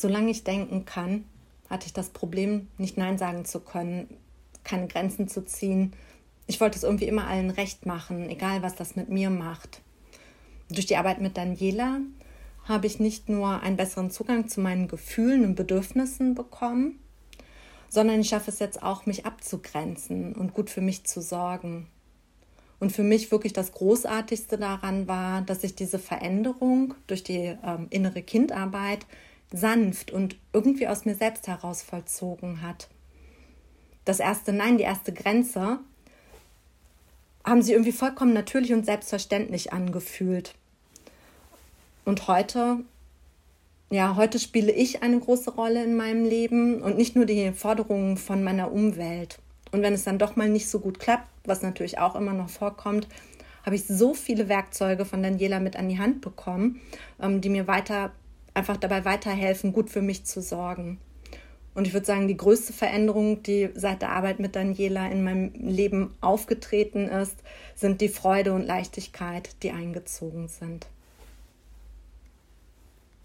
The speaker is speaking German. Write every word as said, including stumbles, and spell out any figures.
Solange ich denken kann, hatte ich das Problem, nicht Nein sagen zu können, keine Grenzen zu ziehen. Ich wollte es irgendwie immer allen recht machen, egal was das mit mir macht. Durch die Arbeit mit Daniela habe ich nicht nur einen besseren Zugang zu meinen Gefühlen und Bedürfnissen bekommen, sondern ich schaffe es jetzt auch, mich abzugrenzen und gut für mich zu sorgen. Und für mich wirklich das Großartigste daran war, dass ich diese Veränderung durch die ähm, innere Kindarbeit sanft und irgendwie aus mir selbst heraus vollzogen hat. Das erste Nein, die erste Grenze, haben sie irgendwie vollkommen natürlich und selbstverständlich angefühlt. Und heute, ja, heute spiele ich eine große Rolle in meinem Leben und nicht nur die Forderungen von meiner Umwelt. Und wenn es dann doch mal nicht so gut klappt, was natürlich auch immer noch vorkommt, habe ich so viele Werkzeuge von Daniela mit an die Hand bekommen, die mir weiter, einfach dabei weiterhelfen, gut für mich zu sorgen. Und ich würde sagen, die größte Veränderung, die seit der Arbeit mit Daniela in meinem Leben aufgetreten ist, sind die Freude und Leichtigkeit, die eingezogen sind.